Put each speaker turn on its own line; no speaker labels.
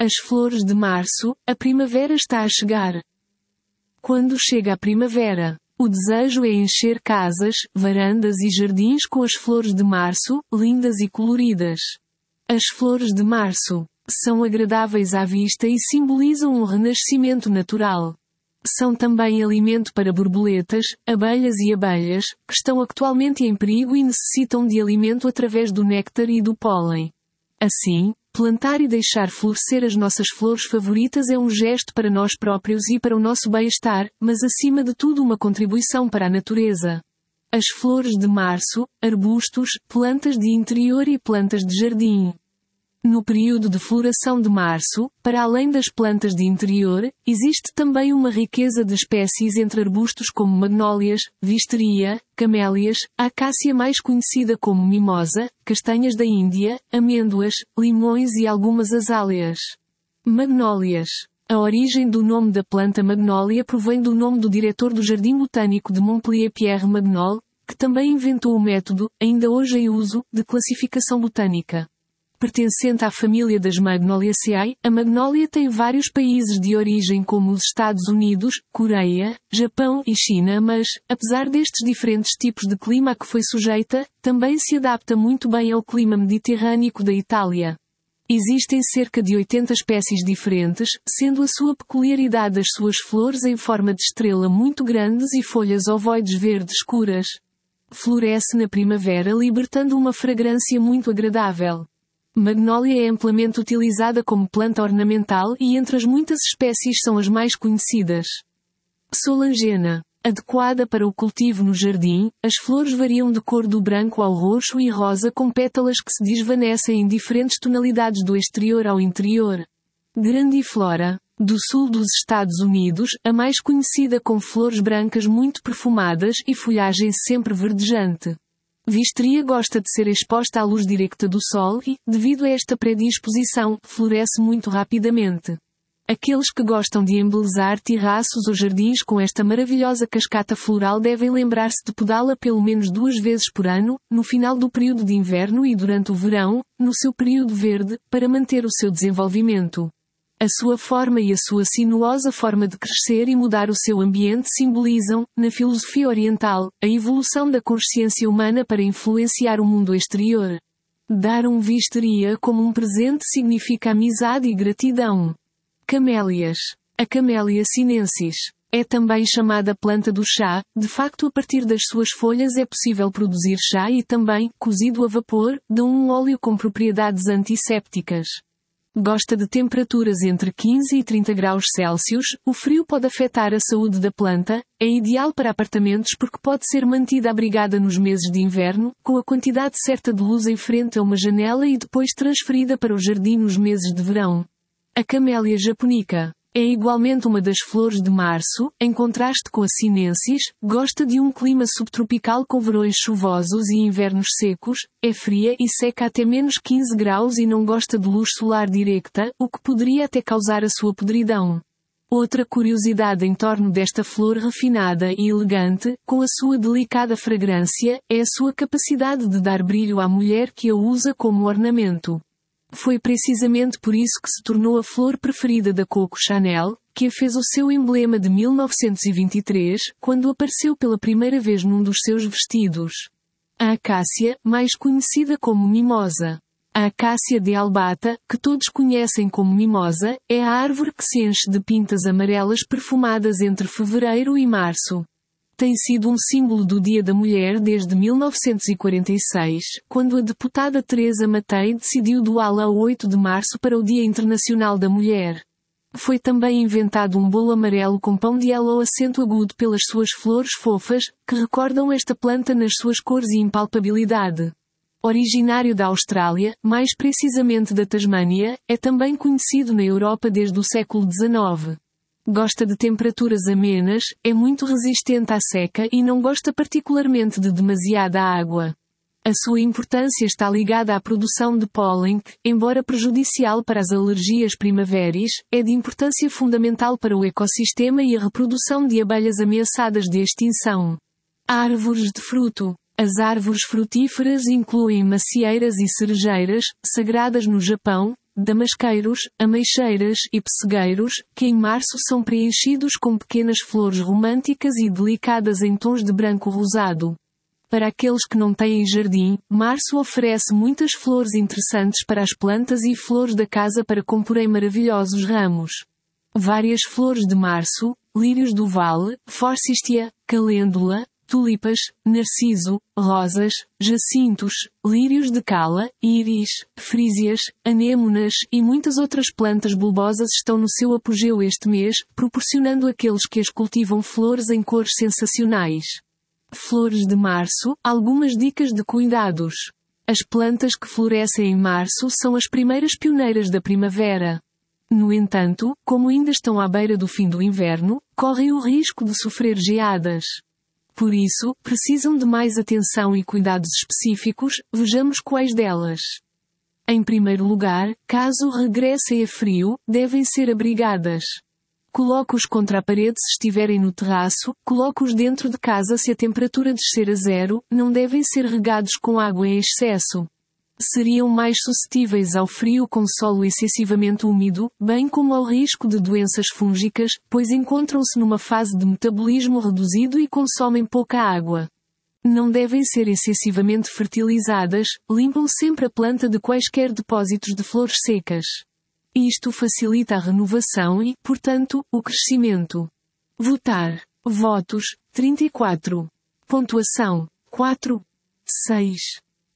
As flores de março, a primavera está a chegar. Quando chega a primavera, o desejo é encher casas, varandas e jardins com as flores de março, lindas e coloridas. As flores de março são agradáveis à vista e simbolizam um renascimento natural. São também alimento para borboletas, abelhas e abelhas, que estão atualmente em perigo e necessitam de alimento através do néctar e do pólen. Assim, plantar e deixar florescer as nossas flores favoritas é um gesto para nós próprios e para o nosso bem-estar, mas acima de tudo uma contribuição para a natureza. As flores de março, arbustos, plantas de interior e plantas de jardim. No período de floração de março, para além das plantas de interior, existe também uma riqueza de espécies entre arbustos como magnólias, wisteria, camélias, a acácia mais conhecida como mimosa, castanhas da Índia, amêndoas, limões e algumas azáleas. Magnólias. A origem do nome da planta magnólia provém do nome do diretor do Jardim Botânico de Montpellier, Pierre Magnol, que também inventou o método, ainda hoje em uso, de classificação botânica. Pertencente à família das Magnoliaceae, a magnólia tem vários países de origem como os Estados Unidos, Coreia, Japão e China, mas, apesar destes diferentes tipos de clima a que foi sujeita, também se adapta muito bem ao clima mediterrâneo da Itália. Existem cerca de 80 espécies diferentes, sendo a sua peculiaridade as suas flores em forma de estrela muito grandes e folhas ovoides verdes escuras. Floresce na primavera libertando uma fragrância muito agradável. Magnólia é amplamente utilizada como planta ornamental e entre as muitas espécies são as mais conhecidas. Solangena. Adequada para o cultivo no jardim, as flores variam de cor do branco ao roxo e rosa com pétalas que se desvanecem em diferentes tonalidades do exterior ao interior. Grandiflora. Do sul dos Estados Unidos, a mais conhecida com flores brancas muito perfumadas e folhagem sempre verdejante. Wisteria gosta de ser exposta à luz direta do sol e, devido a esta predisposição, floresce muito rapidamente. Aqueles que gostam de embelezar terraços ou jardins com esta maravilhosa cascata floral devem lembrar-se de podá-la pelo menos 2 vezes por ano, no final do período de inverno e durante o verão, no seu período verde, para manter o seu desenvolvimento. A sua forma e a sua sinuosa forma de crescer e mudar o seu ambiente simbolizam, na filosofia oriental, a evolução da consciência humana para influenciar o mundo exterior. Dar um wisteria como um presente significa amizade e gratidão. Camélias. A Camellia sinensis. É também chamada planta do chá, de facto a partir das suas folhas é possível produzir chá e também, cozido a vapor, dão um óleo com propriedades antissépticas. Gosta de temperaturas entre 15 e 30 graus Celsius, o frio pode afetar a saúde da planta, é ideal para apartamentos porque pode ser mantida abrigada nos meses de inverno, com a quantidade certa de luz em frente a uma janela e depois transferida para o jardim nos meses de verão. A Camellia japonica. É igualmente uma das flores de março, em contraste com a sinensis, gosta de um clima subtropical com verões chuvosos e invernos secos, é fria e seca até menos 15 graus e não gosta de luz solar direta, o que poderia até causar a sua podridão. Outra curiosidade em torno desta flor refinada e elegante, com a sua delicada fragrância, é a sua capacidade de dar brilho à mulher que a usa como ornamento. Foi precisamente por isso que se tornou a flor preferida da Coco Chanel, que a fez o seu emblema de 1923, quando apareceu pela primeira vez num dos seus vestidos. A acácia, mais conhecida como mimosa. A acácia de Albata, que todos conhecem como mimosa, é a árvore que se enche de pintas amarelas perfumadas entre fevereiro e março. Tem sido um símbolo do Dia da Mulher desde 1946, quando a deputada Teresa Matei decidiu doá-la a 8 de março para o Dia Internacional da Mulher. Foi também inventado um bolo amarelo com pão de aloe acento agudo pelas suas flores fofas, que recordam esta planta nas suas cores e impalpabilidade. Originário da Austrália, mais precisamente da Tasmânia, é também conhecido na Europa desde o século XIX. Gosta de temperaturas amenas, é muito resistente à seca e não gosta particularmente de demasiada água. A sua importância está ligada à produção de pólen que, embora prejudicial para as alergias primaveris, é de importância fundamental para o ecossistema e a reprodução de abelhas ameaçadas de extinção. Árvores de fruto. As árvores frutíferas incluem macieiras e cerejeiras, sagradas no Japão, damasqueiros, ameixeiras e pessegueiros, que em março são preenchidos com pequenas flores românticas e delicadas em tons de branco rosado. Para aqueles que não têm jardim, março oferece muitas flores interessantes para as plantas e flores da casa para comporem maravilhosos ramos. Várias flores de março, lírios do vale, forsythia, calêndula, tulipas, narciso, rosas, jacintos, lírios de cala, íris, frísias, anêmonas e muitas outras plantas bulbosas estão no seu apogeu este mês, proporcionando àqueles que as cultivam flores em cores sensacionais. Flores de março, algumas dicas de cuidados. As plantas que florescem em março são as primeiras pioneiras da primavera. No entanto, como ainda estão à beira do fim do inverno, correm o risco de sofrer geadas. Por isso, precisam de mais atenção e cuidados específicos, vejamos quais delas. Em primeiro lugar, caso regressem a frio, devem ser abrigadas. Coloque-os contra a parede se estiverem no terraço, coloque-os dentro de casa se a temperatura descer a zero, não devem ser regados com água em excesso. Seriam mais suscetíveis ao frio com solo excessivamente úmido, bem como ao risco de doenças fúngicas, pois encontram-se numa fase de metabolismo reduzido e consomem pouca água. Não devem ser excessivamente fertilizadas, limpam sempre a planta de quaisquer depósitos de flores secas. Isto facilita a renovação e, portanto, o crescimento. Votar. Votos, 34. Pontuação, 4. 6.